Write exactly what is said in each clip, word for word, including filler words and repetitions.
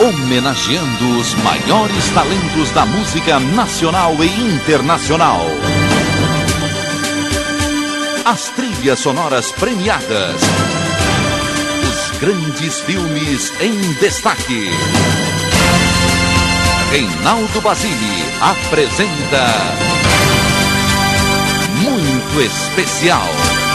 homenageando os maiores talentos da música nacional e internacional. As trilhas sonoras premiadas. Os grandes filmes em destaque. Reinaldo Basile apresenta Muito Especial.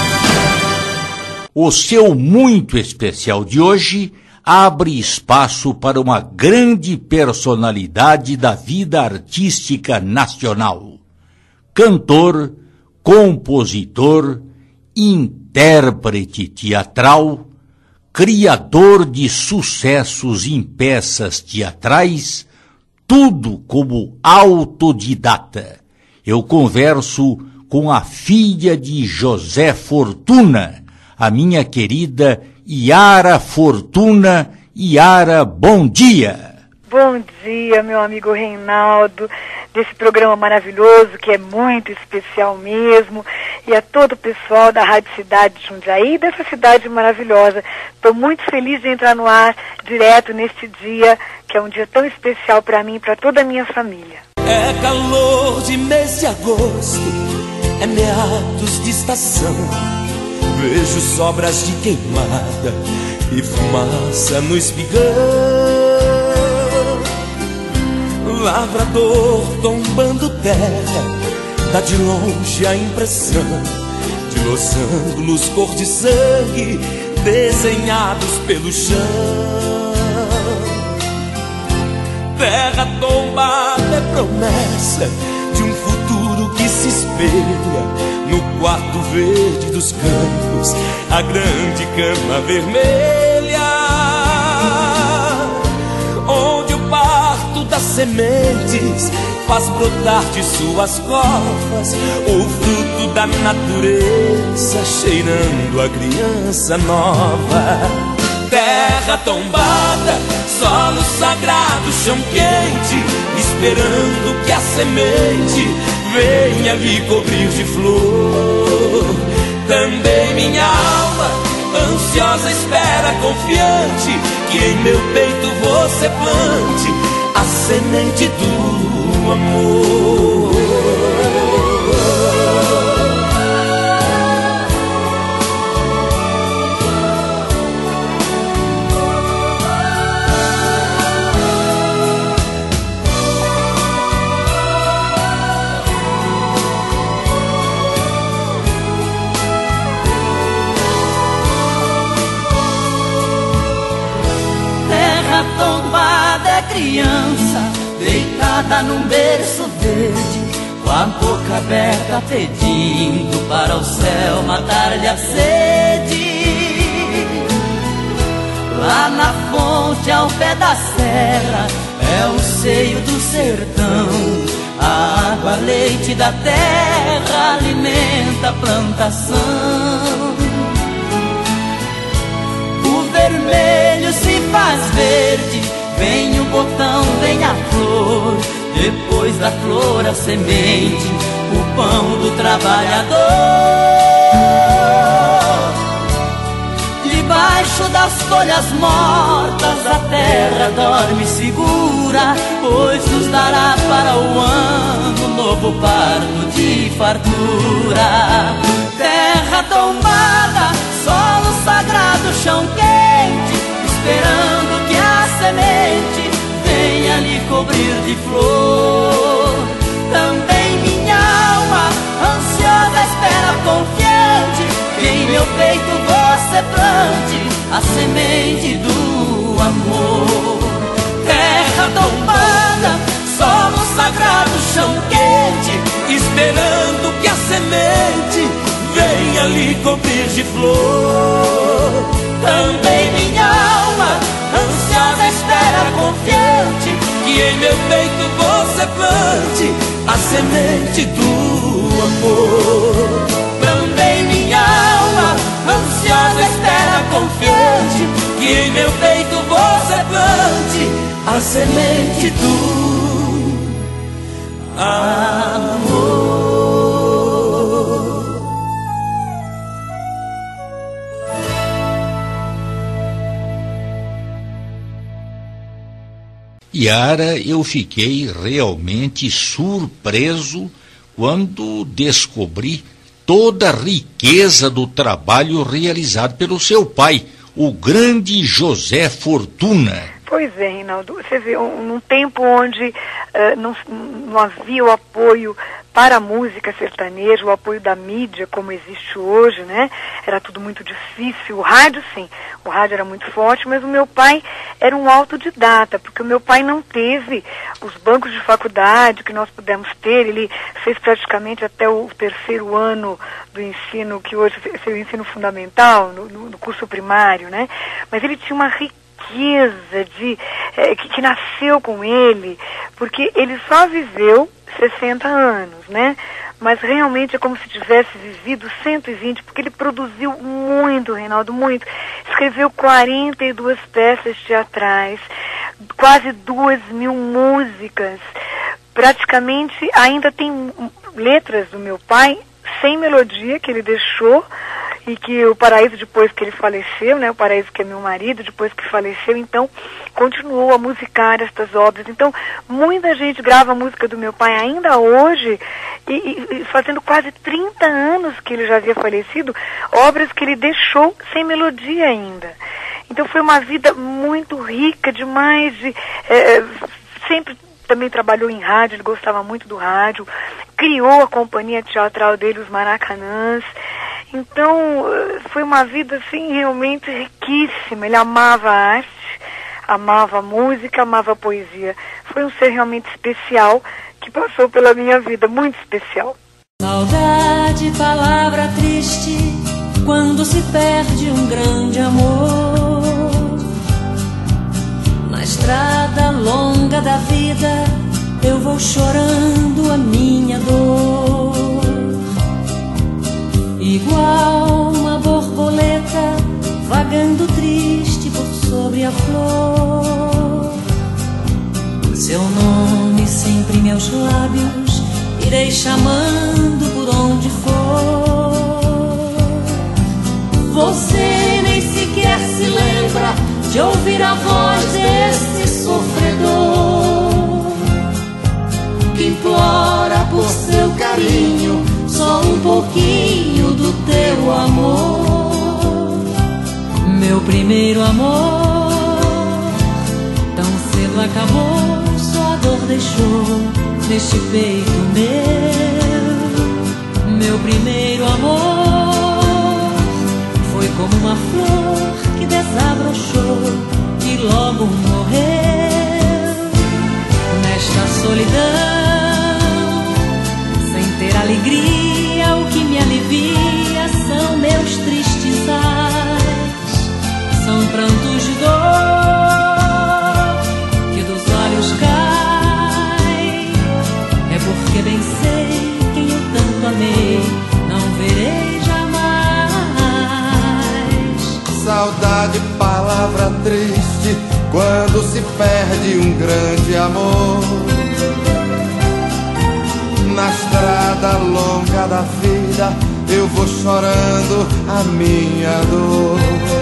O seu Muito Especial de hoje abre espaço para uma grande personalidade da vida artística nacional. Cantor, compositor, intérprete teatral, criador de sucessos em peças teatrais, tudo como autodidata. Eu converso com a filha de José Fortuna, a minha querida Yara Fortuna. Yara, bom dia. Bom dia, meu amigo Reinaldo, desse programa maravilhoso que é muito especial mesmo, e a todo o pessoal da Rádio Cidade de Jundiaí, dessa cidade maravilhosa. Estou muito feliz de entrar no ar direto neste dia, que é um dia tão especial para mim e para toda a minha família. É calor de mês de agosto, é meados de estação, vejo sobras de queimada e fumaça no espigão. Lavrador tombando terra, dá de longe a impressão de losângulos cor de sangue desenhados pelo chão. Terra tombada é promessa de um futuro que se espelha no quarto verde dos campos, a grande cama vermelha, onde o parto das sementes faz brotar de suas covas o fruto da natureza, cheirando a criança nova. Terra tombada, solo sagrado, chão quente, esperando que a semente venha lhe cobrir de flor. Também minha alma, ansiosa espera, confiante, que em meu peito você plante a semente do amor. Tombada é criança, deitada num berço verde, com a boca aberta pedindo para o céu matar-lhe a sede. Lá na fonte ao pé da serra é o seio do sertão, a água leite da terra alimenta a plantação. Vermelho se faz verde, vem o botão, vem a flor, depois da flor a semente, o pão do trabalhador. Debaixo das folhas mortas a terra dorme segura, pois nos dará para o ano novo parto de fartura. Terra tombada, solo sagrado, chão quente, esperando que a semente venha lhe cobrir de flor. Também minha alma, ansiosa espera, confiante, que em meu peito você plante a semente do amor. Terra tombada, solo sagrado, chão quente, esperando que a semente venha lhe cobrir de flor. Também minha alma, ansiosa espera, confiante, que em meu peito você plante a semente do amor. Também minha alma, ansiosa espera, confiante, que em meu peito você plante a semente do amor. Yara, eu fiquei realmente surpreso quando descobri toda a riqueza do trabalho realizado pelo seu pai, o grande José Fortuna. Pois é, Reinaldo, você vê, um, num tempo onde uh, não, não havia o apoio para a música sertaneja, o apoio da mídia como existe hoje, né? Era tudo muito difícil. O rádio, sim, o rádio era muito forte, mas o meu pai era um autodidata, porque o meu pai não teve os bancos de faculdade que nós pudemos ter. Ele fez praticamente até o terceiro ano do ensino, que hoje é o ensino fundamental, no, no, no curso primário, né? Mas ele tinha uma riqueza de, é, que, que nasceu com ele, porque ele só viveu sessenta anos, né? Mas realmente é como se tivesse vivido cento e vinte, porque ele produziu muito, Reinaldo, muito. Escreveu quarenta e duas peças teatrais, quase duas mil músicas. Praticamente ainda tem letras do meu pai sem melodia que ele deixou, e que o Paraíso, depois que ele faleceu, né, o Paraíso, que é meu marido, depois que faleceu, então continuou a musicar estas obras. Então muita gente grava a música do meu pai ainda hoje, e, e, e fazendo quase trinta anos que ele já havia falecido, obras que ele deixou sem melodia ainda. Então foi uma vida muito rica, demais, de, é, sempre também trabalhou em rádio, ele gostava muito do rádio, criou a companhia teatral dele, os Maracanãs. Então, foi uma vida, assim, realmente riquíssima. Ele amava a arte, amava a música, amava a poesia. Foi um ser realmente especial que passou pela minha vida, muito especial. Saudade, palavra triste, quando se perde um grande amor. Na estrada longa da vida, eu vou chorando a minha dor. Igual uma borboleta vagando triste por sobre a flor. Seu nome sempre em meus lábios, irei chamando por onde for. Você nem sequer se lembra de ouvir a voz desse sofredor que implora por seu carinho só um pouquinho do teu amor. Meu primeiro amor tão cedo acabou, só a dor deixou neste peito meu. Meu primeiro amor foi como uma flor que desabrochou e logo morreu. Nesta solidão, sem ter alegria, o que me alivia são meus tristes ais, são prantos de dor que dos olhos caem. É porque bem sei quem eu tanto amei, não verei jamais. Saudade, palavra triste, quando se perde um grande amor. Na estrada longa da vida, eu vou chorando a minha dor.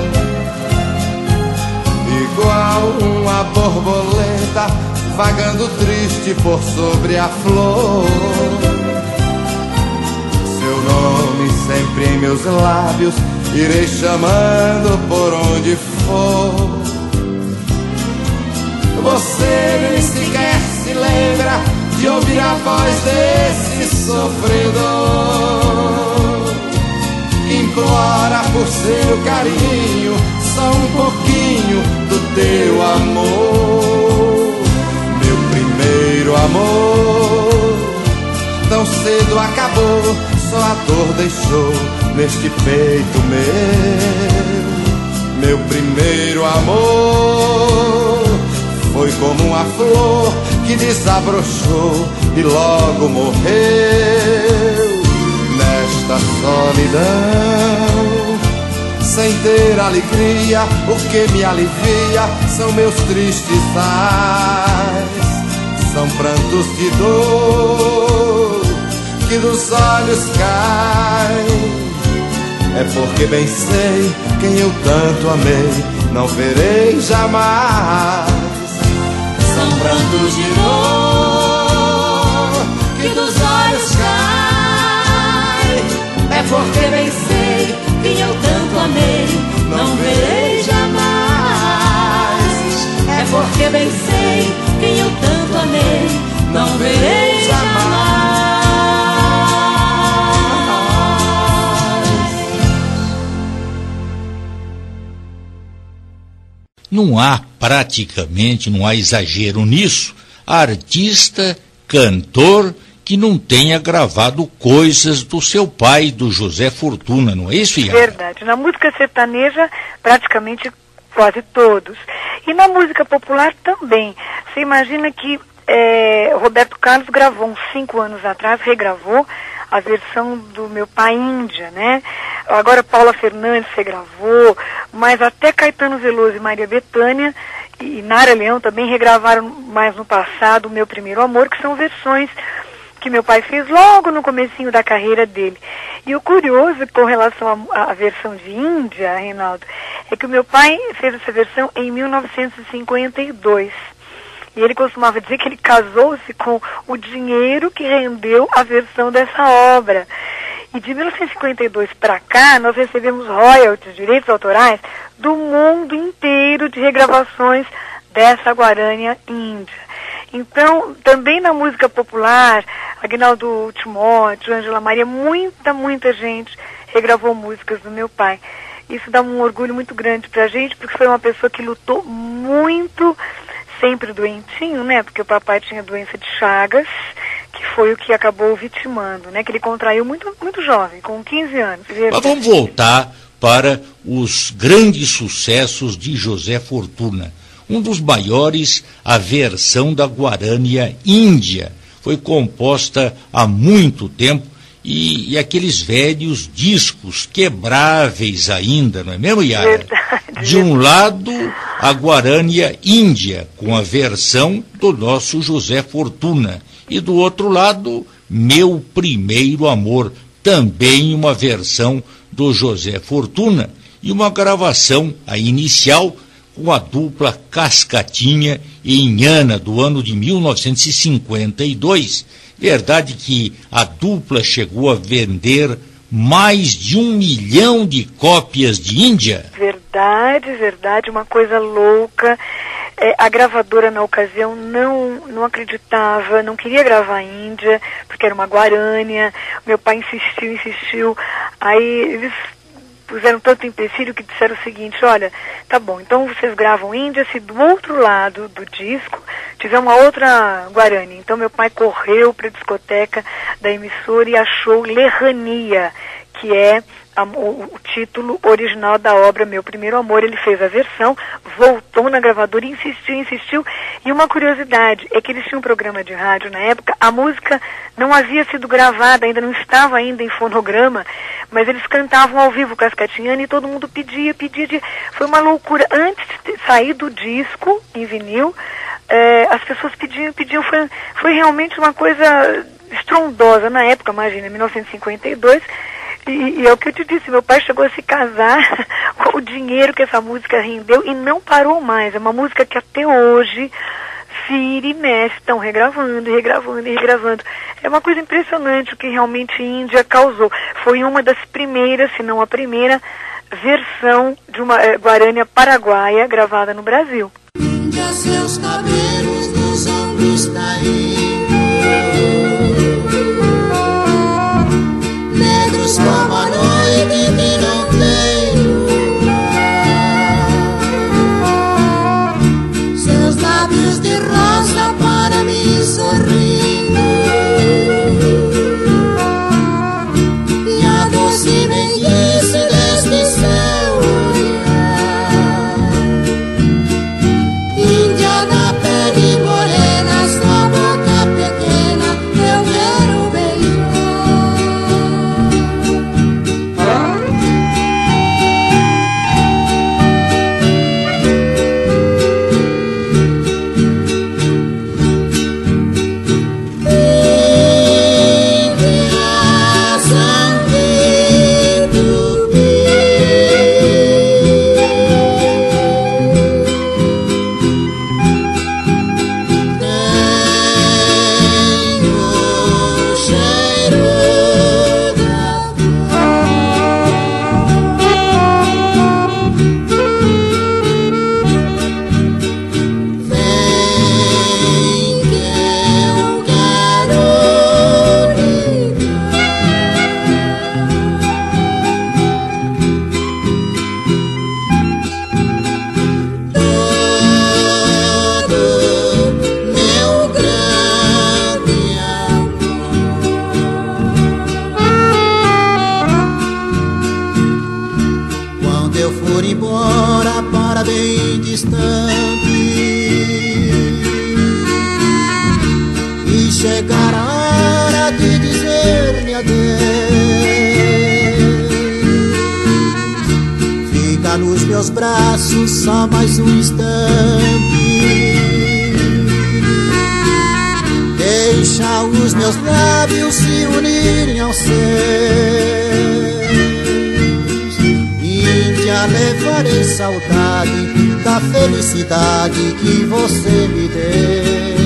Igual uma borboleta vagando triste por sobre a flor. Seu nome sempre em meus lábios, irei chamando por onde for. Você nem sequer se lembra de ouvir a voz desse sofredor que implora por seu carinho só um pouquinho do teu amor. Meu primeiro amor tão cedo acabou, só a dor deixou neste peito meu. Meu primeiro amor foi como uma flor que desabrochou e logo morreu. Nesta solidão, sem ter alegria, o que me alivia são meus tristes ais, são prantos de dor que dos olhos caem. É porque bem sei quem eu tanto amei, não verei jamais. são prantos de dor que dos olhos cai. É porque bem sei quem eu tanto amei, não verei jamais. É porque bem sei quem eu tanto amei, não verei jamais. Não há praticamente, não há exagero nisso, artista, cantor que não tenha gravado coisas do seu pai, do José Fortuna, não é isso, Yara? Verdade. Na música sertaneja, praticamente quase todos. E na música popular também. Você imagina que é, Roberto Carlos gravou uns cinco anos atrás, regravou a versão do Meu Pai Índia, né? Agora Paula Fernandes regravou, mas até Caetano Veloso e Maria Bethânia e Nara Leão também regravaram mais no passado o Meu Primeiro Amor, que são versões que meu pai fez logo no comecinho da carreira dele. E o curioso com relação à versão de Índia, Reinaldo, é que o meu pai fez essa versão em mil novecentos e cinquenta e dois. E ele costumava dizer que ele casou-se com o dinheiro que rendeu a versão dessa obra. E de mil novecentos e cinquenta e dois para cá, nós recebemos royalties, direitos autorais, do mundo inteiro de regravações dessa Guarânia Índia. Então, também na música popular, Aguinaldo Timóteo, Ângela Maria, muita, muita gente regravou músicas do meu pai. Isso dá um orgulho muito grande pra gente, porque foi uma pessoa que lutou muito, sempre doentinho, né? Porque o papai tinha doença de Chagas, que foi o que acabou vitimando, né? Que ele contraiu muito, muito jovem, com quinze anos. Mas vamos voltar para os grandes sucessos de José Fortuna. Um dos maiores, a versão da Guarânia Índia. Foi composta há muito tempo e, e aqueles velhos discos quebráveis ainda, não é mesmo, Yara? Verdade. De um lado, a Guarânia Índia, com a versão do nosso José Fortuna. E do outro lado, Meu Primeiro Amor, também uma versão do José Fortuna. E uma gravação, a inicial, com a dupla Cascatinha e Inhana, do ano de mil novecentos e cinquenta e dois. Verdade que a dupla chegou a vender mais de um milhão de cópias de Índia? Verdade, verdade, uma coisa louca. É, a gravadora, na ocasião, não, não acreditava, não queria gravar Índia, porque era uma Guarânia. Meu pai insistiu, insistiu. Aí eles puseram tanto empecilho que disseram o seguinte: olha, tá bom, então vocês gravam Índia, se do outro lado do disco tiver uma outra Guarânia. Então meu pai correu para a discoteca da emissora e achou Lerrania, que é a, o, o título original da obra Meu Primeiro Amor. Ele fez a versão, voltou na gravadora e insistiu, insistiu. E uma curiosidade é que eles tinham um programa de rádio na época, a música não havia sido gravada, ainda não estava ainda em fonograma, mas eles cantavam ao vivo Cascatinhana e todo mundo pedia, pedia, pedia. Foi uma loucura. Antes de sair do disco em vinil, eh, as pessoas pediam, pediam. Foi, foi realmente uma coisa estrondosa na época, imagina, mil novecentos e cinquenta e dois. E, e é o que eu te disse, meu pai chegou a se casar com o dinheiro que essa música rendeu e não parou mais. É uma música que até hoje, vira e mexe, estão regravando, e regravando, e regravando. É uma coisa impressionante o que realmente Índia causou. Foi uma das primeiras, se não a primeira, versão de uma é, Guarânia paraguaia gravada no Brasil. Índia, seus cabelos nos ombros caindo, negros como a noite que não tem luar, seus lábios de rosa para mim sorrindo, e a doce mendice deste céu olhar. Índia da pele morena, sua boca bem distante, e chegar a hora de dizer-me adeus. Fica nos meus braços só mais um instante, deixa os meus lábios se unirem aos seus, e já levarei saudade da felicidade que você me deu.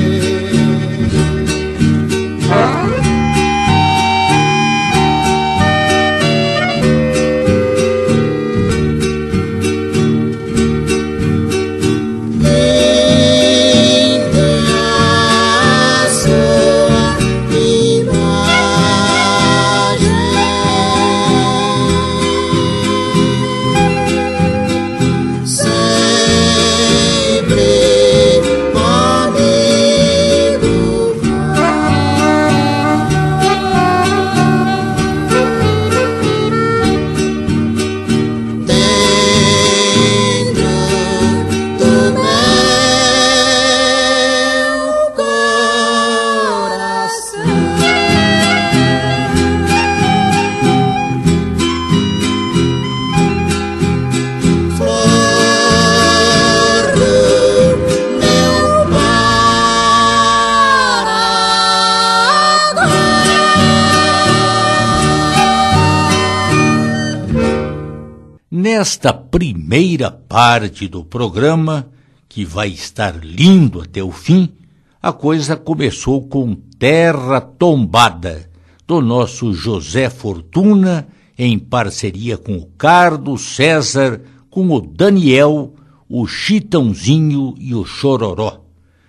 Nesta primeira parte do programa, que vai estar lindo até o fim, a coisa começou com Terra Tombada, do nosso José Fortuna, em parceria com o Carlos César, com o Daniel, o Chitãozinho e o Chororó.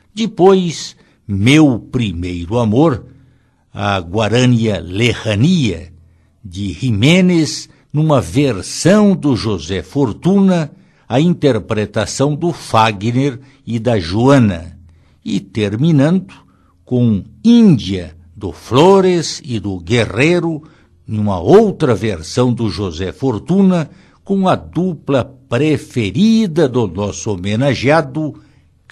Depois, Meu Primeiro Amor, a Guarânia Lejania, de Jiménez, numa versão do José Fortuna, a interpretação do Fagner e da Joana, e terminando com Índia, do Flores e do Guerreiro, numa outra versão do José Fortuna, com a dupla preferida do nosso homenageado,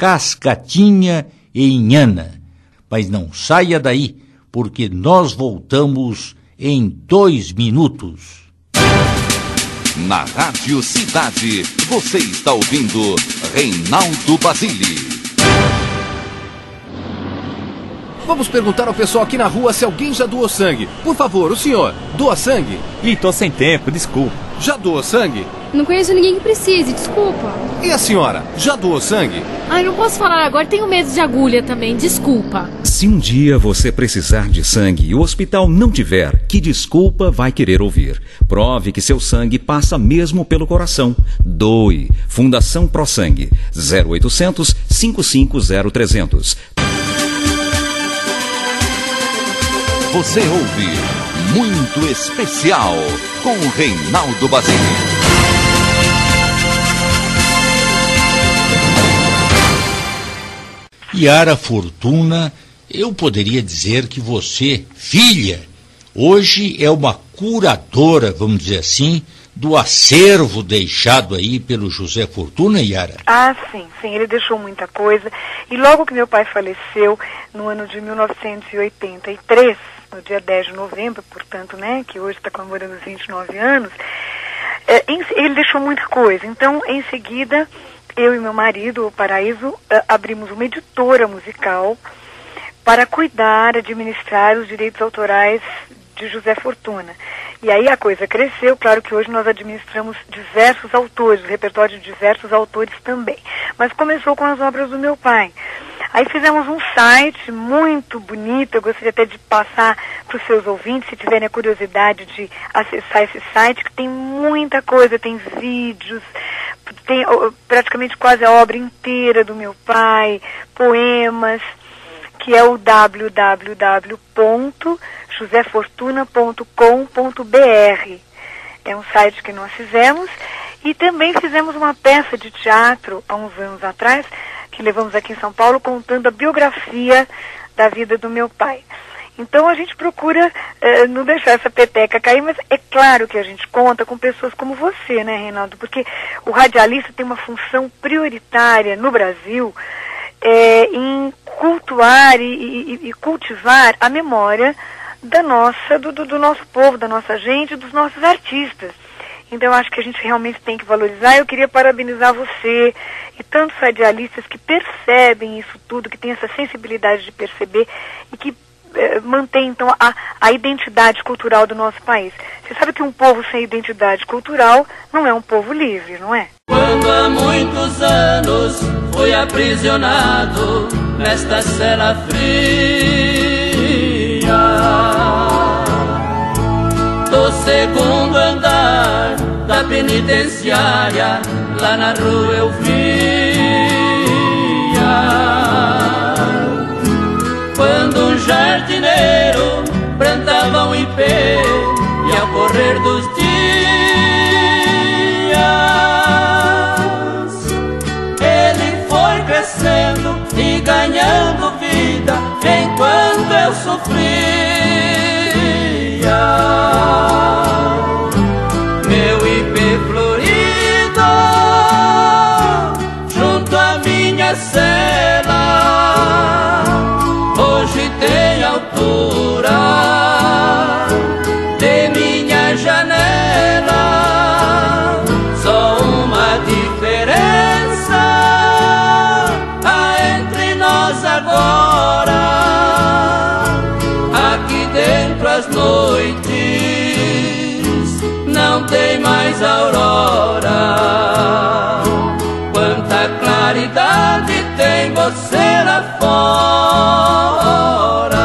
Cascatinha e Inhana. Mas não saia daí, porque nós voltamos em dois minutos. Na Rádio Cidade, você está ouvindo Reinaldo Basile. Vamos perguntar ao pessoal aqui na rua se alguém já doou sangue. Por favor, o senhor, doa sangue? Ih, tô sem tempo, desculpa. Já doou sangue? Não conheço ninguém que precise, desculpa. E a senhora, já doou sangue? Ai, não posso falar agora, tenho medo de agulha também, desculpa. Se um dia você precisar de sangue e o hospital não tiver, que desculpa vai querer ouvir? Prove que seu sangue passa mesmo pelo coração. Doe. Fundação Pro Sangue. zero oitocentos, cinco cinco zero, trezentos. Você ouve Muito Especial com o Reinaldo Basile. Yara Fortuna, eu poderia dizer que você, filha, hoje é uma curadora, vamos dizer assim, do acervo deixado aí pelo José Fortuna, Yara? Ah, sim, sim, ele deixou muita coisa. E logo que meu pai faleceu, no ano de mil novecentos e oitenta e três, no dia dez de novembro, portanto, né, que hoje está comemorando os vinte e nove anos, é, em, ele deixou muita coisa. Então, em seguida, eu e meu marido, o Paraíso, abrimos uma editora musical para cuidar, administrar os direitos autorais de José Fortuna. E aí a coisa cresceu, claro que hoje nós administramos diversos autores, o repertório de diversos autores também. Mas começou com as obras do meu pai. Aí fizemos um site muito bonito, eu gostaria até de passar para os seus ouvintes, se tiverem a curiosidade de acessar esse site, que tem muita coisa, tem vídeos, tem praticamente quase a obra inteira do meu pai, poemas, que é o w w w ponto josé fortuna ponto com ponto b r. É um site que nós fizemos, e também fizemos uma peça de teatro há uns anos atrás, que levamos aqui em São Paulo, contando a biografia da vida do meu pai. Então a gente procura eh, não deixar essa peteca cair, mas é claro que a gente conta com pessoas como você, né, Reinaldo? Porque o radialista tem uma função prioritária no Brasil é, em cultuar e, e, e cultivar a memória da nossa, do, do, do nosso povo, da nossa gente, dos nossos artistas. Então eu acho que a gente realmente tem que valorizar. Eu queria parabenizar você e tantos radialistas que percebem isso tudo, que têm essa sensibilidade de perceber e que eh, mantém então a, a identidade cultural do nosso país. Você sabe que um povo sem identidade cultural não é um povo livre, não é? Quando há muitos anos fui aprisionado nesta cela fria do segundo andar da penitenciária, lá na rua eu via quando um jardineiro plantava um ipê e ao correr dos dias ele foi crescendo e ganhando vida enquanto eu sofria. Meu ipê florido junto à minha cela hoje tem altura de minha janela. Só uma diferença há entre nós agora. Aqui dentro as noites não tem mais aurora. Quanta claridade tem você lá fora.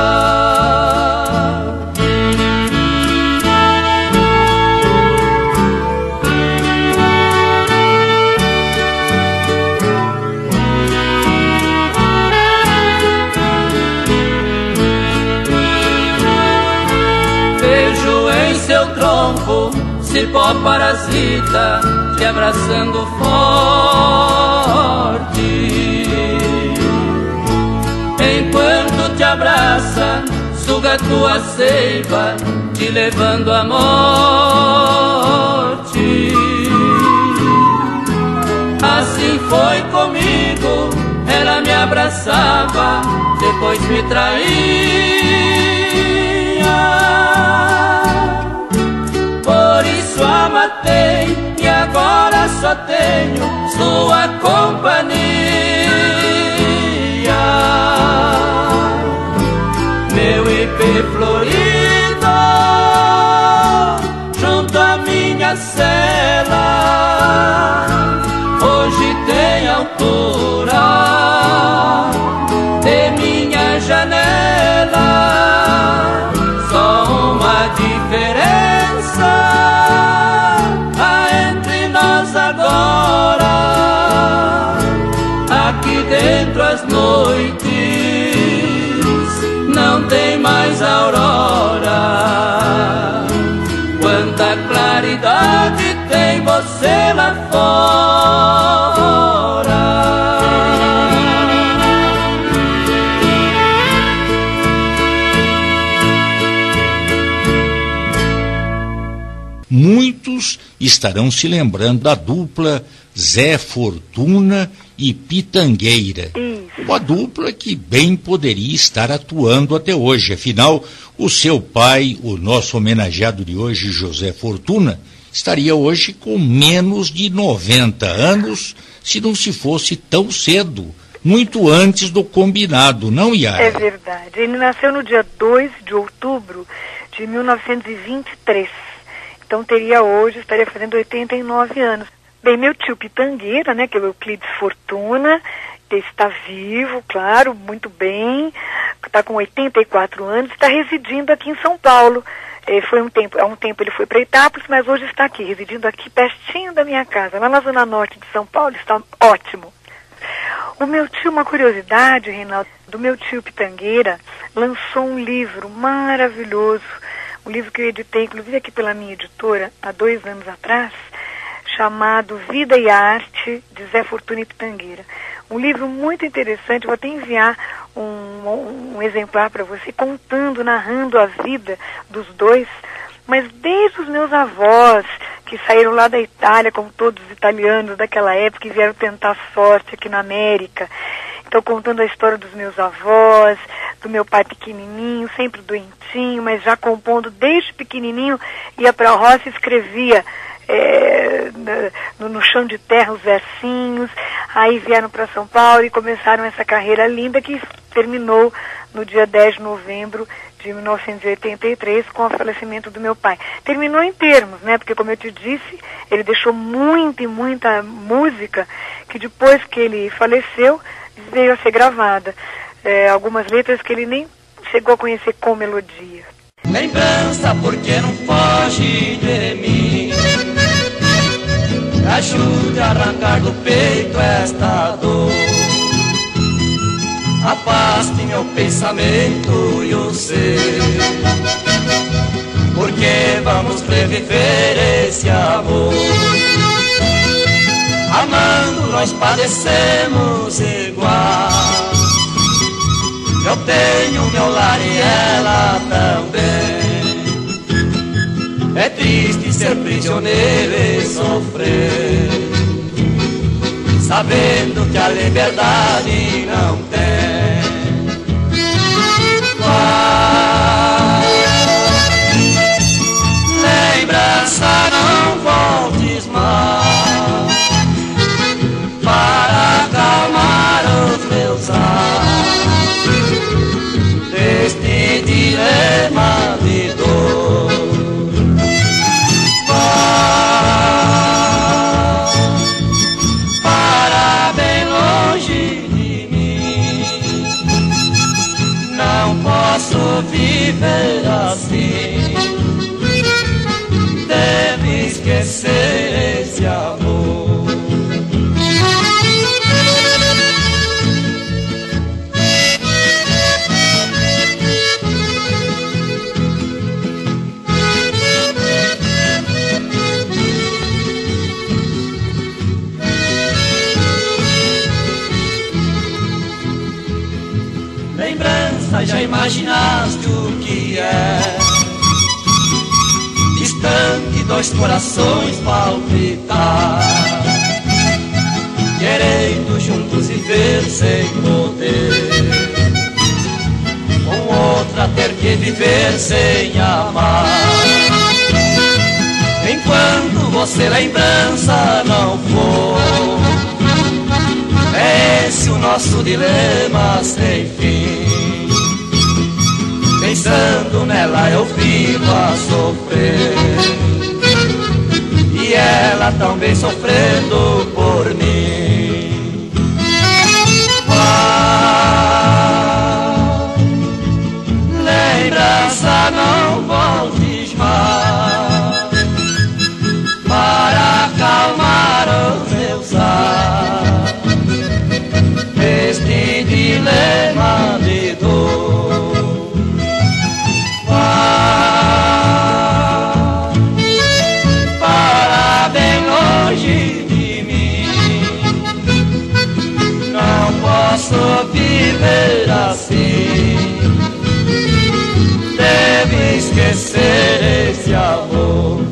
Vejo em seu tronco cipó parasita te abraçando forte. Enquanto te abraça, suga tua seiva, te levando à morte. Assim foi comigo, ela me abraçava, depois me traía. Por isso a matei e agora só tenho sua companhia. Meu ipê florido junto à minha cela hoje tem altura de minha janela. Só uma diferença há entre nós agora. Aqui dentro as noites não tem mais aurora. Quanta claridade tem você lá fora. Muitos estarão se lembrando da dupla Zé Fortuna e Pitangueira. Uma dupla que bem poderia estar atuando até hoje. Afinal, o seu pai, o nosso homenageado de hoje, José Fortuna, estaria hoje com menos de noventa anos, se não se fosse tão cedo, muito antes do combinado, não, Yara? É verdade. Ele nasceu no dia dois de outubro de mil novecentos e vinte e três. Então teria hoje, estaria fazendo oitenta e nove anos. Bem, meu tio Pitangueira, né, que é o Euclides Fortuna, está vivo, claro, muito bem, está com oitenta e quatro anos, está residindo aqui em São Paulo. É, foi um tempo, há um tempo ele foi para Itápolis, mas hoje está aqui, residindo aqui pertinho da minha casa, lá na zona norte de São Paulo. Está ótimo. O meu tio, uma curiosidade, Reinaldo, do meu tio Pitangueira, lançou um livro maravilhoso, um livro que eu editei, inclusive aqui pela minha editora, há dois anos atrás, chamado Vida e Arte, de Zé Fortuna e Pitangueira. Um livro muito interessante, vou até enviar um, um, um exemplar para você, contando, narrando a vida dos dois, mas desde os meus avós, que saíram lá da Itália, como todos os italianos daquela época, e vieram tentar sorte aqui na América. Então, contando a história dos meus avós, do meu pai pequenininho, sempre doentinho, mas já compondo desde pequenininho, ia para a roça e escrevia é, no, no chão de terra os versinhos. Aí vieram para São Paulo e começaram essa carreira linda que terminou no dia dez de novembro de mil novecentos e oitenta e três, com o falecimento do meu pai. Terminou em termos, né? Porque, como eu te disse, ele deixou muita e muita música que depois que ele faleceu, veio a ser gravada. É, algumas letras que ele nem chegou a conhecer com melodia. Lembrança, porque não foge de mim, ajude a arrancar do peito esta dor. Afaste meu pensamento e o seu, porque vamos reviver esse amor. Amando nós padecemos igual, eu tenho meu lar e ela também. É triste ser prisioneiro e sofrer, sabendo que a liberdade não tem. Vai, lembrança, não voltes mais, para acalmar os meus ares deste dilema de dor. Viver assim, deve esquecer esse amor. Lembrança, já imaginaste o que é? Distante, dois corações palpitar, querendo juntos viver sem poder, com outra ter que viver sem amar. Enquanto você lembrança não for, é esse o nosso dilema sem fim. Pensando nela eu vivo a sofrer, e ela também sofrendo por mim. Ah, lembrança, não voltes mais, para acalmar os meus ares deste dilema de dor. Para bem longe de mim, não posso viver assim, deve esquecer esse amor.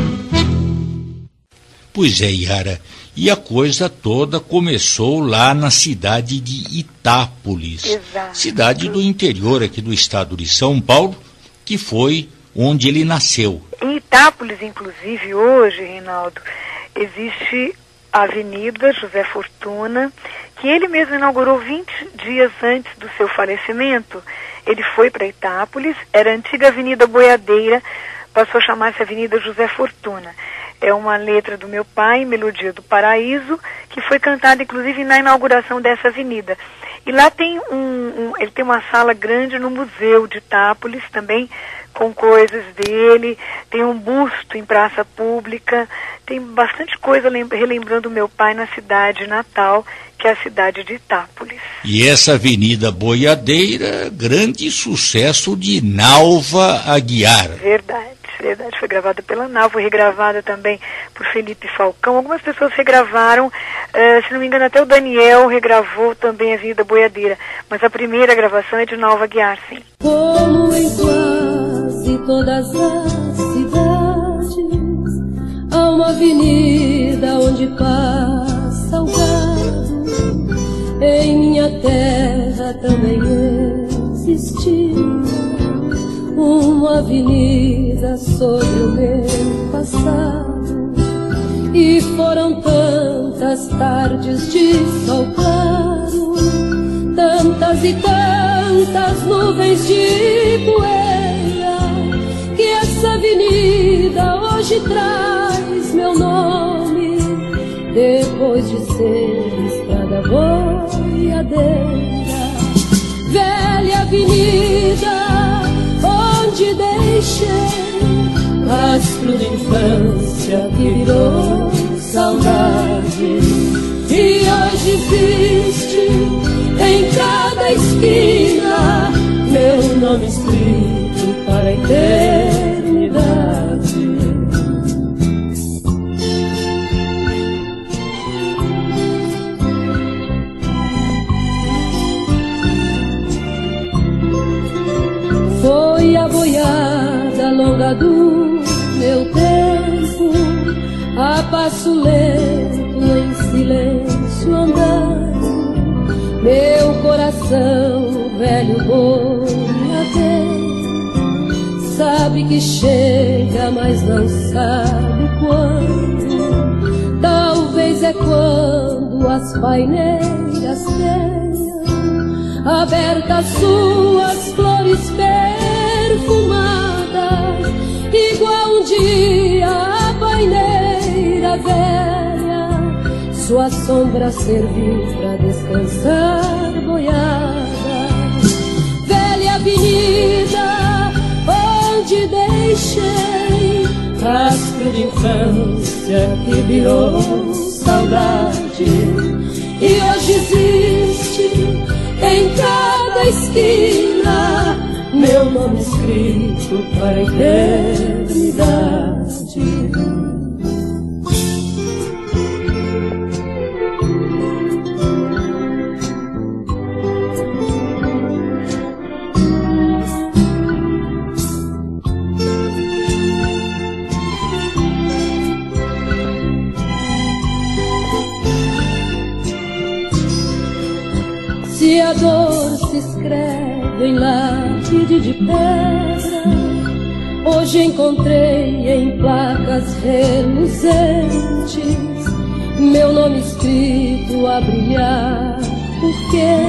Pois é, Yara, e a coisa toda começou lá na cidade de Itápolis, Exato. Cidade do interior aqui do estado de São Paulo, que foi onde ele nasceu. Em Itápolis, inclusive, hoje, Reinaldo, existe a Avenida José Fortuna, que ele mesmo inaugurou vinte dias antes do seu falecimento. Ele foi para Itápolis, era a antiga Avenida Boiadeira, passou a chamar-se Avenida José Fortuna. É uma letra do meu pai, Melodia do Paraíso, que foi cantada, inclusive, na inauguração dessa avenida. E lá tem um, um, ele tem uma sala grande no Museu de Itápolis também, com coisas dele, tem um busto em praça pública, tem bastante coisa relembrando o meu pai na cidade natal, que é a cidade de Itápolis. E essa Avenida Boiadeira, grande sucesso de Nalva Aguiar. Verdade, verdade, foi gravada pela Nau, foi regravada também por Felipe Falcão. Algumas pessoas regravaram, uh, se não me engano até o Daniel regravou também a Vida Boiadeira, mas a primeira gravação é de Nalva Aguiar, sim. Como em quase todas as cidades, há uma avenida onde passa o gado. Em minha terra também existia uma avenida sobre o meu passado, e foram tantas tardes de sol claro, tantas e tantas nuvens de poeira, que essa avenida hoje traz meu nome, depois de ser estrada boiadeira. Velha avenida onde deixei rastro de infância que virou saudade, e hoje existe em cada esquina meu nome escrito para a eternidade. Foi a boiada longa do meu tempo, a passo lento em silêncio andando, meu coração velho boiadeiro sabe que chega, mas não sabe quando. Talvez é quando as paineiras tenham abertas suas flores perfumadas, igual um dia a paineira velha, sua sombra serviu pra descansar boiada. Velha avenida onde deixei rastro de infância que virou saudade, e hoje existe em cada esquina meu nome escrito para a eternidade. Se a dor se escreve em lápide de pedra, hoje encontrei em placas reluzentes meu nome escrito a brilhar, porque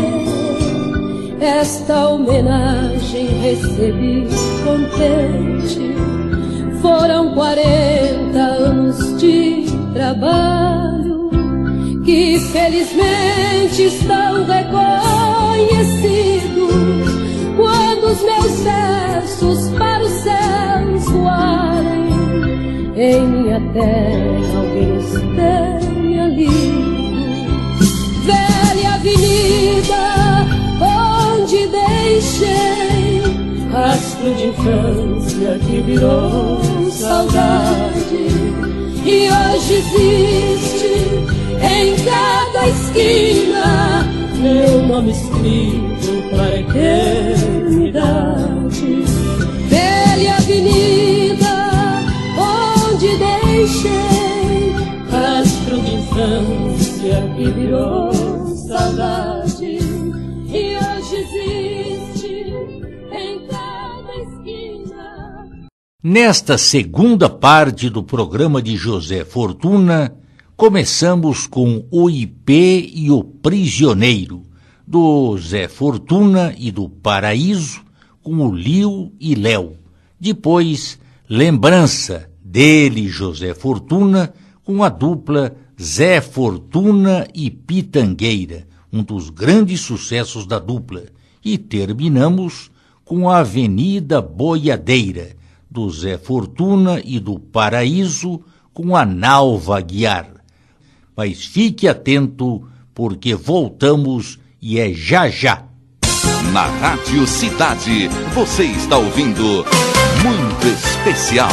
esta homenagem recebi contente. Foram quarenta anos de trabalho que felizmente estão reconhecidos, quando os meus versos para os céus voarem, em minha terra alguém os tenha lido. Velha avenida onde deixei rastro de infância que virou saudade, e hoje existe em cada esquina meu nome escrito para a eternidade. Velha avenida onde deixei rastro de infância que virou saudade, e hoje existe em cada esquina. Nesta segunda parte do programa de José Fortuna, começamos com O Ipê e o Prisioneiro, do Zé Fortuna e do Paraíso, com o Liu e Léo. Depois, Lembrança, dele, José Fortuna, com a dupla Zé Fortuna e Pitangueira, um dos grandes sucessos da dupla. E terminamos com a Avenida Boiadeira, do Zé Fortuna e do Paraíso, com a Nalva Aguiar. Mas fique atento, porque voltamos e é já já. Na Rádio Cidade, você está ouvindo muito especial.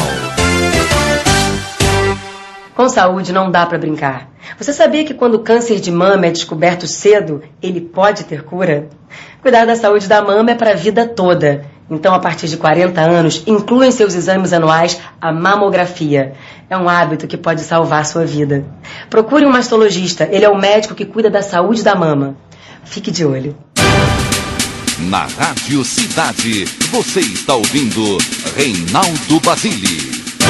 Com saúde não dá para brincar. Você sabia que quando o câncer de mama é descoberto cedo, ele pode ter cura? Cuidar da saúde da mama é para a vida toda. Então, a partir de quarenta anos, inclua em seus exames anuais a mamografia. É um hábito que pode salvar sua vida. Procure um mastologista. Ele é o médico que cuida da saúde da mama. Fique de olho. Na Rádio Cidade, você está ouvindo Reinaldo Basile.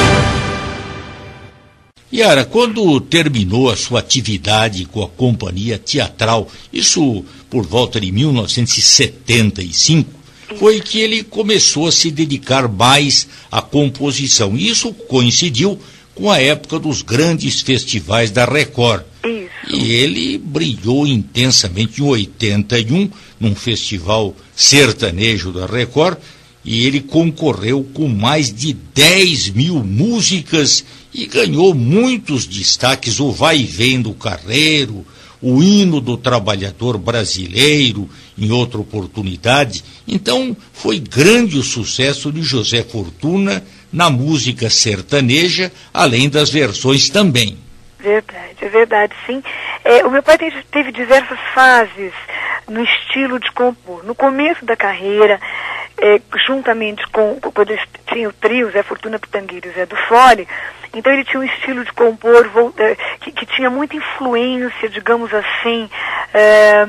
Yara, quando terminou a sua atividade com a companhia teatral, isso por volta de mil novecentos e setenta e cinco, foi que ele começou a se dedicar mais à composição. Isso coincidiu com a época dos grandes festivais da Record. Isso. E ele brilhou intensamente em oitenta e um, num festival sertanejo da Record, e ele concorreu com mais de dez mil músicas e ganhou muitos destaques: o Vai e Vem do Carreiro, o Hino do Trabalhador Brasileiro, em outra oportunidade. Então, foi grande o sucesso de José Fortuna na música sertaneja, além das versões também. Verdade, é verdade, sim. É, o meu pai teve, teve diversas fases no estilo de compor. No começo da carreira, é, juntamente com, quando ele tinha o trio, Zé Fortuna, Pitangueiro e Zé do Fole, então ele tinha um estilo de compor volta, que, que tinha muita influência, digamos assim, é,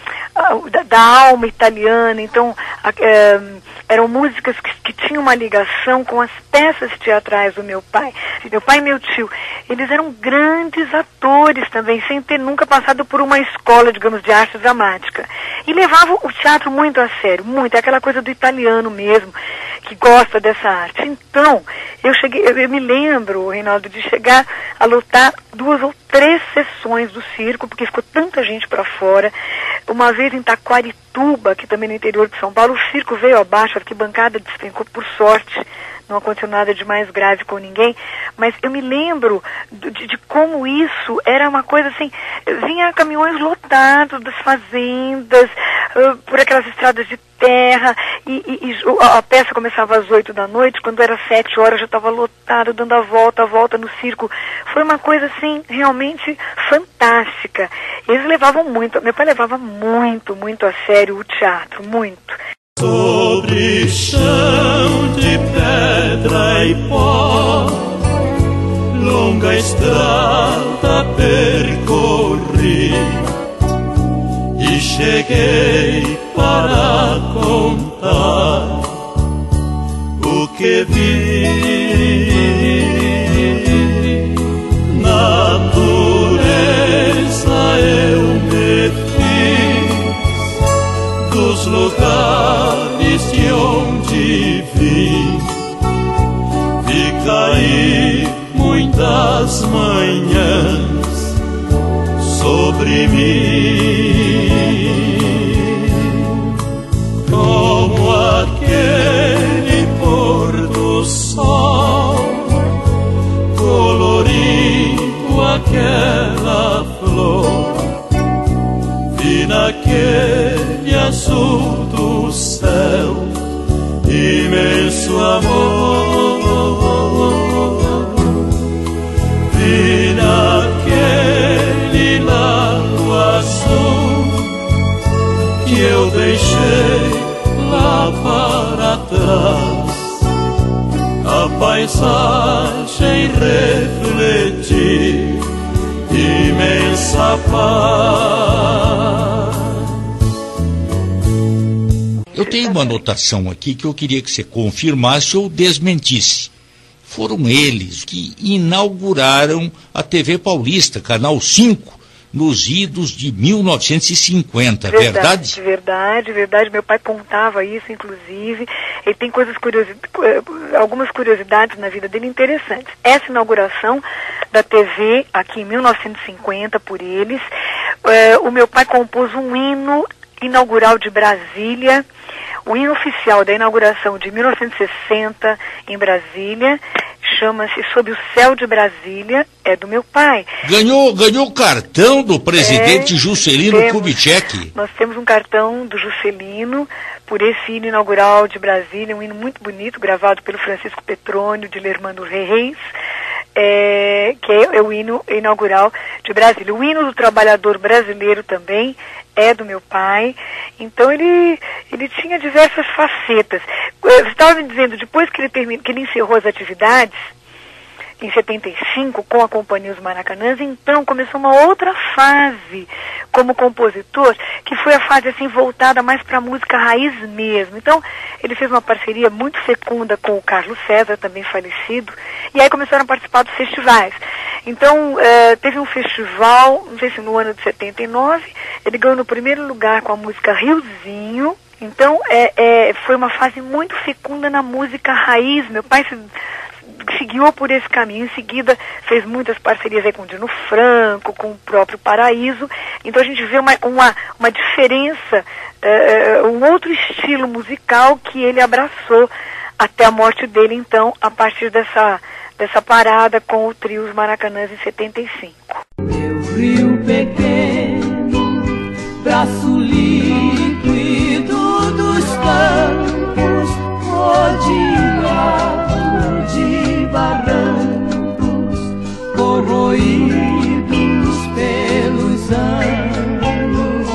da, da alma italiana. Então, é, eram músicas que, que tinham uma ligação com as peças teatrais do meu pai. Meu pai e meu tio, eles eram grandes atores também, sem ter nunca passado por uma escola, digamos, de arte dramática. E levavam o teatro muito a sério, muito. É aquela coisa do italiano mesmo, que gosta dessa arte. Então, eu cheguei, eu, eu me lembro, Reinaldo, de chegar a lotar duas ou três sessões do circo, porque ficou tanta gente para fora. Uma vez em Taquarituba, que também no interior de São Paulo, o circo veio abaixo, a arquibancada despencou, por sorte. Não aconteceu nada de mais grave com ninguém, mas eu me lembro de, de como isso era uma coisa assim, vinha caminhões lotados das fazendas, uh, por aquelas estradas de terra, e, e, e a peça começava às oito da noite, quando era sete horas já estava lotado, dando a volta, a volta no circo. Foi uma coisa assim, realmente fantástica. Eles levavam muito, meu pai levava muito, muito a sério o teatro, muito. Sobre chão de pedra e pó, longa estrada percorri e cheguei para contar o que vi. Natureza eu me fiz dos lugares de onde vim, vi cair muitas manhãs sobre mim, como aquele pôr do sol colorindo aquela flor, vi naquele azul do céu imenso amor, vi naquele lago azul que eu deixei lá para trás, a paisagem refletir imensa paz. Eu tenho uma anotação aqui que eu queria que você confirmasse ou desmentisse. Foram eles que inauguraram a T V Paulista, Canal cinco, nos idos de mil novecentos e cinquenta, verdade? Verdade, verdade, verdade. Meu pai contava isso, inclusive. Ele tem coisas curiosi- algumas curiosidades na vida dele interessantes. Essa inauguração da T V, aqui em mil novecentos e cinquenta, por eles, eh, o meu pai compôs um hino inaugural de Brasília, O hino oficial da inauguração de mil novecentos e sessenta em Brasília chama-se Sob o Céu de Brasília, é do meu pai. Ganhou, ganhou o cartão do presidente é, Juscelino temos, Kubitschek. Nós temos um cartão do Juscelino por esse hino inaugural de Brasília, um hino muito bonito, gravado pelo Francisco Petrônio de Lermando Reis, é, que é, é o hino inaugural de Brasília. O hino do trabalhador brasileiro também é do meu pai. Então ele, ele tinha diversas facetas. Você estava me dizendo, depois que ele, termina, que ele encerrou as atividades, em setenta e cinco, com a Companhia Os Maracanãs, então começou uma outra fase como compositor, que foi a fase assim voltada mais para a música raiz mesmo. Então ele fez uma parceria muito fecunda com o Carlos César, também falecido, e aí começaram a participar dos festivais. Então eh, teve um festival, não sei se no ano de setenta e nove, ele ganhou no primeiro lugar com a música Riozinho. Então é, é, foi uma fase muito fecunda na música raiz. Meu pai se seguiu por esse caminho. Em seguida fez muitas parcerias aí com o Dino Franco, com o próprio Paraíso. Então a gente vê uma, uma, uma diferença, uh, um outro estilo musical que ele abraçou até a morte dele, então, a partir dessa, dessa parada com o trio Os Maracanãs em setenta e cinco. Meu rio pequeno, braço líquido dos campos, rodeado de barrancos, corroídos pelos anos,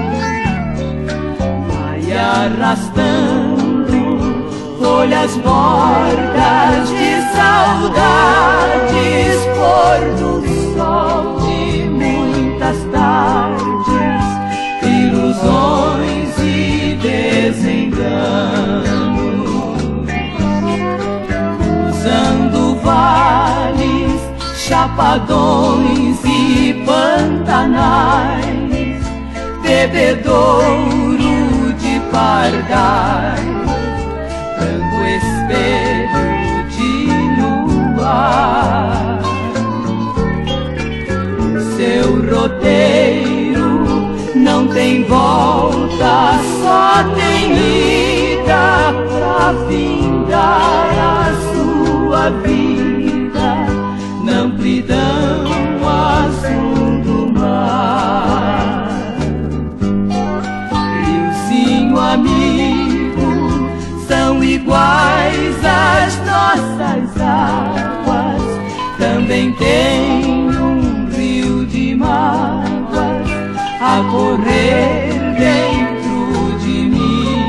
vai arrastando folhas mortas de saudades, pôr do sol de muitas tardes, ilusões e desenganos, cruzando vales, chapadões e pantanais, bebedouro de pardais, branco espelho de luar. Seu roteiro não tem volta, só tem ida pra findar a sua vida na amplidão azul do mar. Riozinho amigo, são iguais às nossas águas, também tem um rio de mágoas a correr dentro de mim,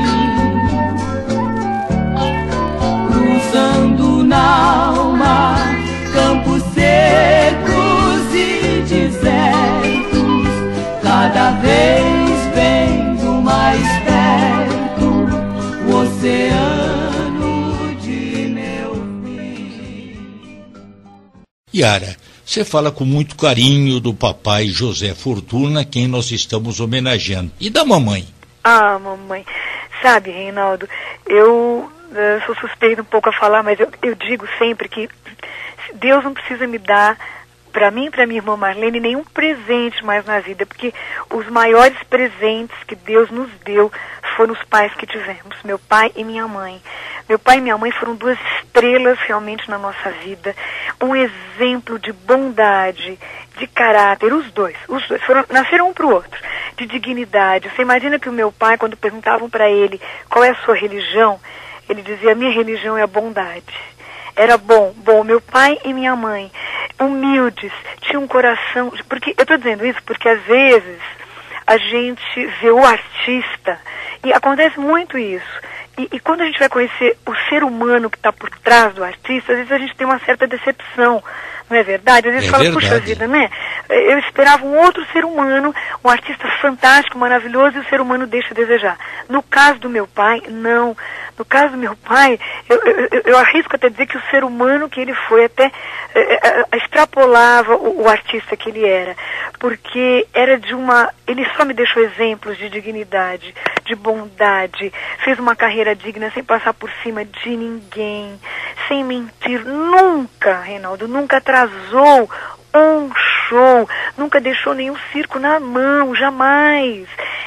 cruzando na alma campos secos e desertos, cada vez vendo mais perto o oceano de meu fim. Yara, você fala com muito carinho do papai José Fortuna, quem nós estamos homenageando. E da mamãe? Ah, mamãe. Sabe, Reinaldo, eu, eu sou suspeita um pouco a falar, mas eu, eu digo sempre que Deus não precisa me dar, para mim e para minha irmã Marlene, nenhum presente mais na vida, porque os maiores presentes que Deus nos deu foram os pais que tivemos, meu pai e minha mãe. Meu pai e minha mãe foram duas estrelas realmente na nossa vida, um exemplo de bondade, de caráter, os dois, os dois, foram, nasceram um para o outro, de dignidade. Você imagina que o meu pai, quando perguntavam para ele qual é a sua religião, ele dizia, a minha religião é a bondade. Era bom, bom, meu pai e minha mãe, humildes, tinham um coração, porque eu estou dizendo isso porque às vezes a gente vê o artista, e acontece muito isso, e, e quando a gente vai conhecer o ser humano que está por trás do artista, às vezes a gente tem uma certa decepção, não é verdade? Às vezes é fala, verdade. Puxa vida, né? Eu esperava um outro ser humano, um artista fantástico, maravilhoso, e o ser humano deixa a desejar. No caso do meu pai, não. No caso do meu pai, eu, eu, eu arrisco até dizer que o ser humano que ele foi até eh, extrapolava o, o artista que ele era, porque era de uma... Ele só me deixou exemplos de dignidade, de bondade, fez uma carreira digna sem passar por cima de ninguém, sem mentir, nunca, Reinaldo, nunca atrasou um show, nunca deixou nenhum circo na mão, jamais.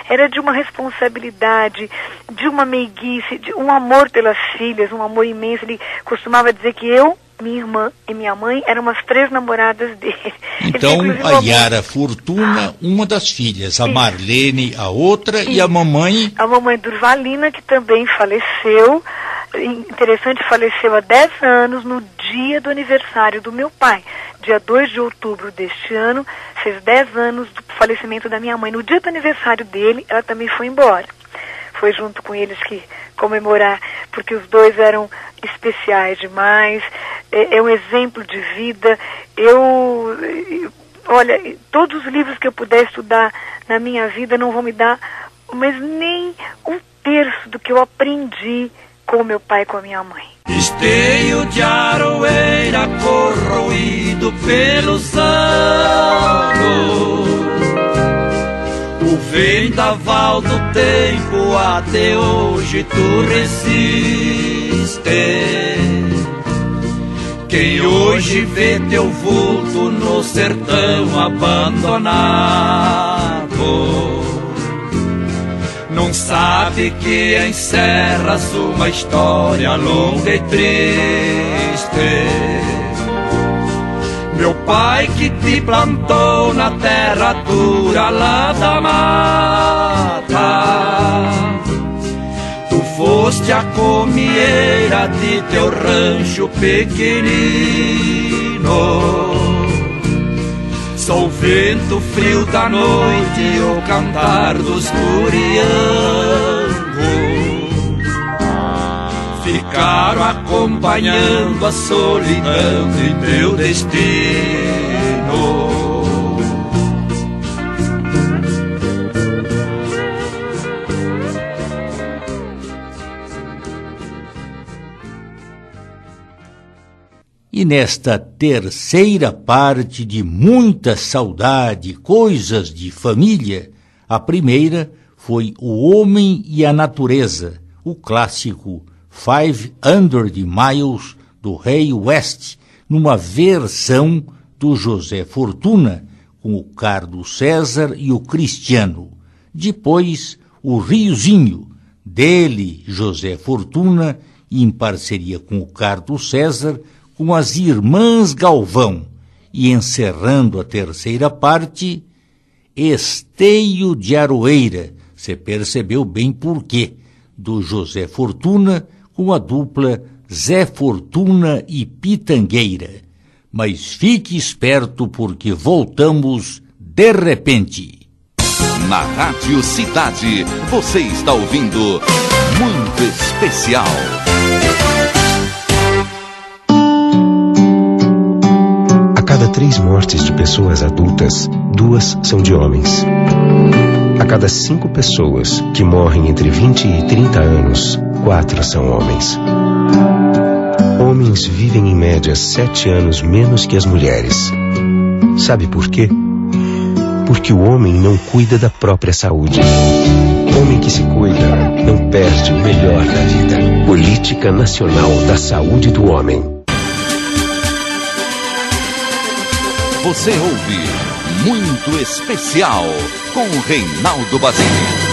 era de uma responsabilidade, de uma meiguice, de um amor pelas filhas, um amor imenso. Ele costumava dizer que eu, minha irmã e minha mãe eram as três namoradas dele. Então, a Yara Fortuna, uma das filhas, a Isso. Marlene, a outra, Isso. e a mamãe... A mamãe Durvalina, que também faleceu. Interessante, faleceu há dez anos, no dia do aniversário do meu pai. Dia dois de outubro deste ano, fez dez anos do falecimento da minha mãe. No dia do aniversário dele, ela também foi embora. Foi junto com eles que comemorar, porque os dois eram especiais demais. É, é um exemplo de vida. Eu, eu, olha, todos os livros que eu puder estudar na minha vida não vão me dar, mas nem um terço do que eu aprendi com meu pai e com a minha mãe. Esteio de aroeira corroído pelos anos, o vendaval do tempo até hoje tu resiste. Quem hoje vê teu vulto no sertão abandonado não sabe que encerras uma história longa e triste. Meu pai que te plantou na terra dura lá da mata, tu foste a comieira de teu rancho pequenino. Sou o vento frio da noite e o cantar dos curiangos ficaram acompanhando a solidão de teu destino. E nesta terceira parte de muita saudade, coisas de família, a primeira foi O Homem e a Natureza, o clássico Five Hundred Miles do Rei West, numa versão do José Fortuna, com o Carlos César e o Cristiano. Depois, O Riozinho, dele, José Fortuna, em parceria com o Carlos César, com as Irmãs Galvão, e encerrando a terceira parte, Esteio de Aroeira, você percebeu bem por quê, do José Fortuna, com a dupla Zé Fortuna e Pitangueira. Mas fique esperto porque voltamos de repente. Na Rádio Cidade, você está ouvindo Muito Especial. A cada três mortes de pessoas adultas, duas são de homens. A cada cinco pessoas que morrem entre vinte e trinta anos, quatro são homens. Homens vivem em média sete anos menos que as mulheres. Sabe por quê? Porque o homem não cuida da própria saúde. Homem que se cuida não perde o melhor da vida. Política Nacional da Saúde do Homem. Você ouve Muito Especial com Reinaldo Basile.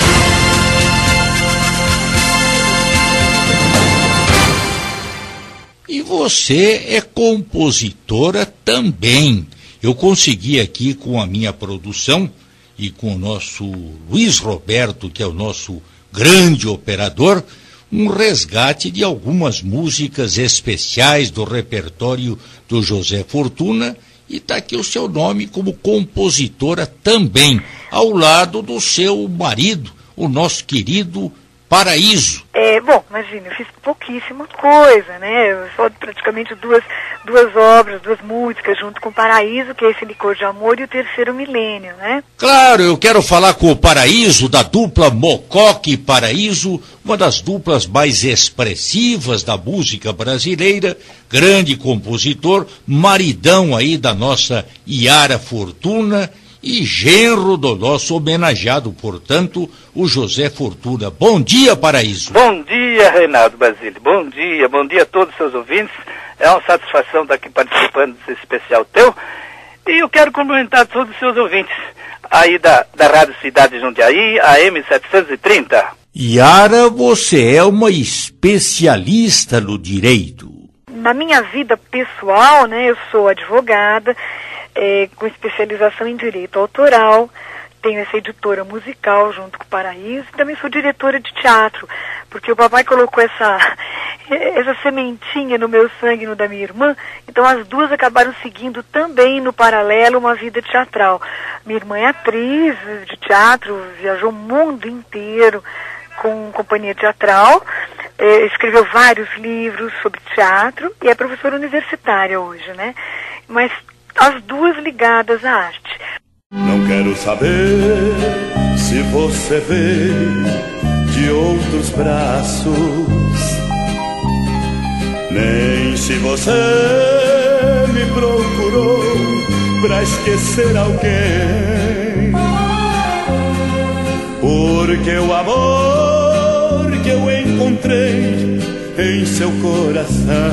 E você é compositora também. Eu consegui aqui com a minha produção e com o nosso Luiz Roberto, que é o nosso grande operador, um resgate de algumas músicas especiais do repertório do José Fortuna. E está aqui o seu nome como compositora também, ao lado do seu marido, o nosso querido Paraíso. É, bom, imagina, eu fiz pouquíssima coisa, né? Eu só praticamente duas, duas obras, duas músicas junto com o Paraíso, que é esse Licor de Amor, e o Terceiro Milênio, né? Claro, eu quero falar com o Paraíso, da dupla Mococa e Paraíso, uma das duplas mais expressivas da música brasileira, grande compositor, maridão aí da nossa Yara Fortuna, e genro do nosso homenageado, portanto, o José Fortuna. Bom dia, Paraíso. Bom dia, Reinaldo Basile. Bom dia, bom dia a todos os seus ouvintes. É uma satisfação estar aqui participando desse especial teu. E eu quero cumprimentar todos os seus ouvintes. aí da, da Rádio Cidade Jundiaí, A M setecentos e trinta. Yara, você é uma especialista no direito. Na minha vida pessoal, né, eu sou advogada, é, com especialização em direito autoral, tenho essa editora musical junto com o Paraíso, e também sou diretora de teatro, porque o papai colocou essa, essa sementinha no meu sangue e no da minha irmã, então as duas acabaram seguindo também no paralelo uma vida teatral. Minha irmã é atriz de teatro, viajou o mundo inteiro com companhia teatral, eh, escreveu vários livros sobre teatro e é professora universitária hoje, né? Mas as duas ligadas à arte. Não quero saber se você veio de outros braços, nem se você me procurou pra esquecer alguém, porque o amor que eu encontrei em seu coração,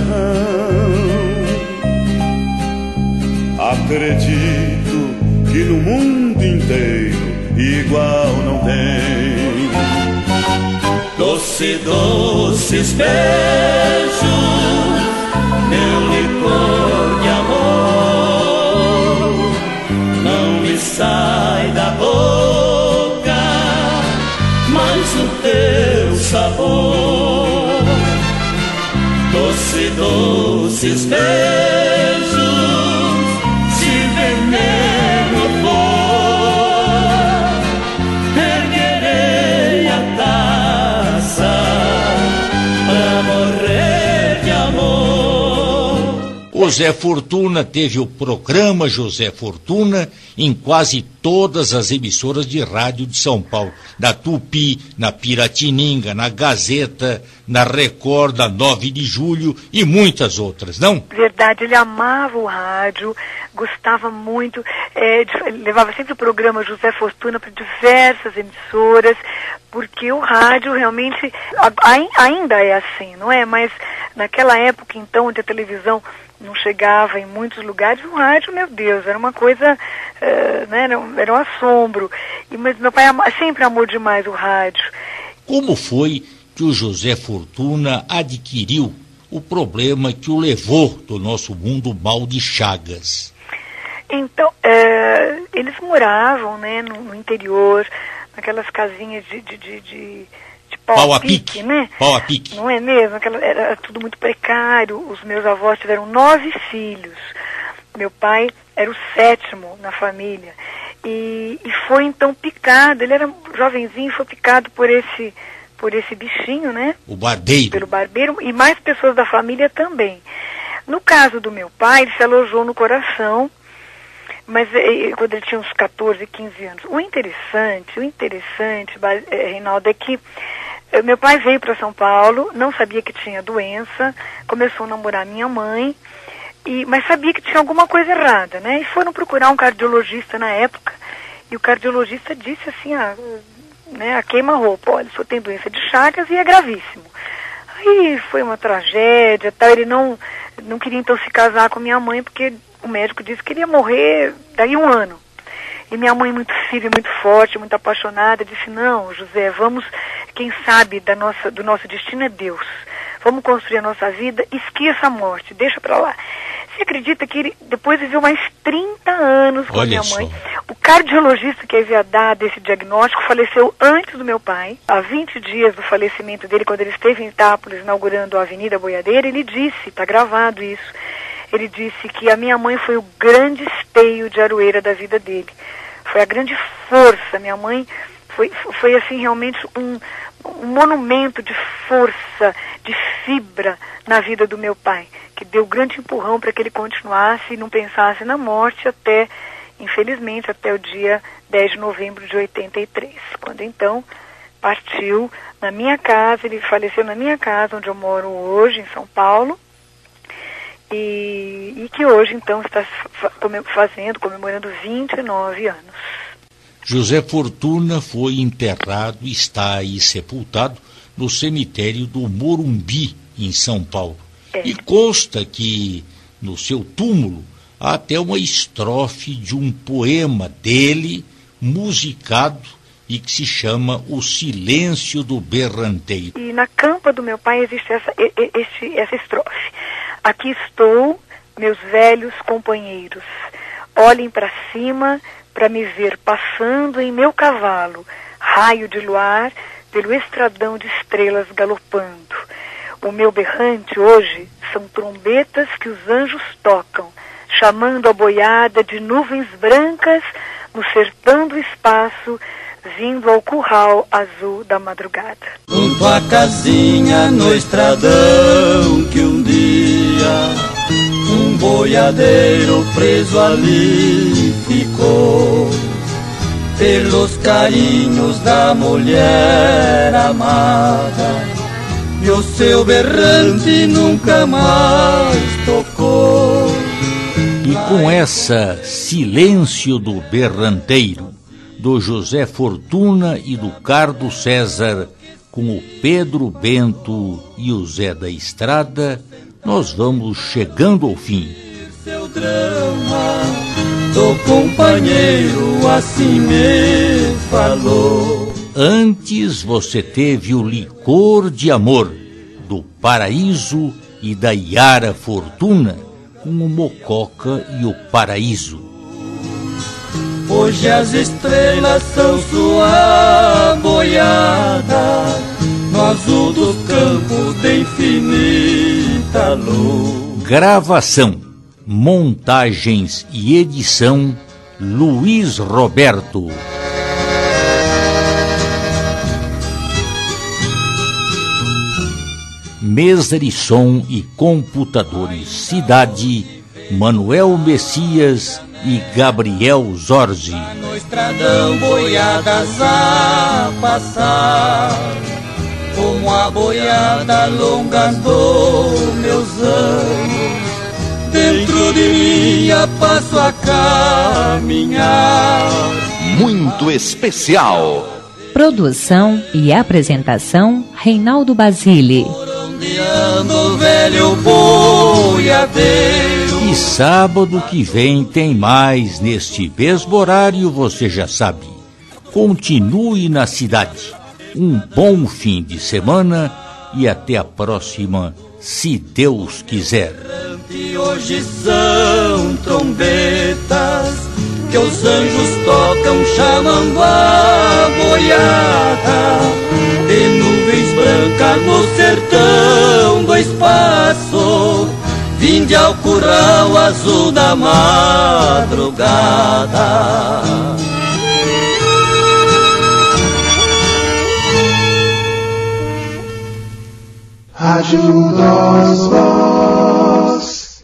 acredito que no mundo inteiro igual não tem. Doce, doces beijos, meu licor de amor, não me sai da boca, mas o teu sabor. Doce, doces beijos, se veneno for, erguerei a taça pra morrer de amor. O Zé Fortuna teve o programa José Fortuna em quase todas as emissoras de rádio de São Paulo, na Tupi, na Piratininga, na Gazeta, na Record, na nove de julho e muitas outras, não? Verdade, ele amava o rádio, gostava muito, é, de, levava sempre o programa José Fortuna para diversas emissoras, porque o rádio realmente a, a, ainda é assim, não é? Mas naquela época, então, onde a televisão não chegava em muitos lugares, o rádio, meu Deus, era uma coisa, uh, né, era, um, era um assombro. E, mas meu pai ama, sempre amou demais o rádio. Como foi que o José Fortuna adquiriu o problema que o levou do nosso mundo mal de Chagas? Então, uh, eles moravam, né, no, no interior, naquelas casinhas de... de, de, de de pau, pau a pique, pique, né? Pau a pique. Não é mesmo? Aquela, era tudo muito precário. Os meus avós tiveram nove filhos. Meu pai era o sétimo na família. E, e foi então picado. Ele era jovenzinho e foi picado por esse, por esse bichinho, né? O barbeiro. Pelo barbeiro. E mais pessoas da família também. No caso do meu pai, ele se alojou no coração. Mas e, quando ele tinha uns catorze, quinze anos. O interessante, o interessante, Reinaldo, é que meu pai veio para São Paulo, não sabia que tinha doença, começou a namorar minha mãe, e, mas sabia que tinha alguma coisa errada, né? E foram procurar um cardiologista na época, e o cardiologista disse assim, ah, né, a queima-roupa, olha, só tem doença de Chagas e é gravíssimo. Aí foi uma tragédia, tá? Ele não, não queria então se casar com minha mãe, porque o médico disse que ele ia morrer daí um ano. E minha mãe, muito firme, muito forte, muito apaixonada, disse, não, José, vamos, quem sabe da nossa, do nosso destino é Deus. Vamos construir a nossa vida, esqueça a morte, deixa pra lá. Você acredita que ele depois viveu mais trinta anos com a minha mãe? O cardiologista que havia dado esse diagnóstico faleceu antes do meu pai. Há vinte dias do falecimento dele, quando ele esteve em Itápolis, inaugurando a Avenida Boiadeira, ele disse, está gravado isso, ele disse que a minha mãe foi o grande esteio de aroeira da vida dele. Foi a grande força. Minha mãe foi, foi assim, realmente um, um monumento de força, de fibra na vida do meu pai, que deu grande empurrão para que ele continuasse e não pensasse na morte até, infelizmente, até o dia dez de novembro de oitenta e três, quando então partiu na minha casa. Ele faleceu na minha casa, onde eu moro hoje, em São Paulo, e, e que hoje então está fazendo, comemorando vinte e nove anos. José Fortuna foi enterrado e está aí sepultado no cemitério do Morumbi, em São Paulo. É. E consta que no seu túmulo há até uma estrofe de um poema dele, musicado e que se chama O Silêncio do Berranteiro. E na campa do meu pai existe essa, esse, essa estrofe. Aqui estou, meus velhos companheiros, olhem para cima para me ver passando em meu cavalo, raio de luar, pelo estradão de estrelas galopando. O meu berrante hoje são trombetas que os anjos tocam, chamando a boiada de nuvens brancas no sertão do espaço, vindo ao curral azul da madrugada. Junto à casinha no estradão que um dia um boiadeiro preso ali ficou, pelos carinhos da mulher amada, e o seu berrante nunca mais tocou. E com essa Silêncio do Berranteiro, do José Fortuna e do Carlos César, com o Pedro Bento e o Zé da Estrada, nós vamos chegando ao fim. Seu drama do companheiro assim me falou. Antes você teve o Licor de Amor, do Paraíso e da Yara Fortuna, com o Mococa e o Paraíso. Hoje as estrelas são sua boiada, no azul dos campos de infinita luz. Gravação, montagens e edição, Luiz Roberto. Mesa de som e computadores, Cidade, Manuel Messias e Gabriel Zorzi. No estradão boiadas a passar, como a boiada alongando meus anos, dentro de mim a passo a caminhar. Muito especial. Produção e apresentação, Reinaldo Basile. Velho boiadeiro. E sábado que vem tem mais neste mesmo horário, você já sabe. Continue na cidade. Um bom fim de semana e até a próxima, se Deus quiser. E hoje são trombetas que os anjos tocam, chamando a boiada de nuvens brancas no sertão do espaço, vinde ao curral azul da madrugada. Ajuda-os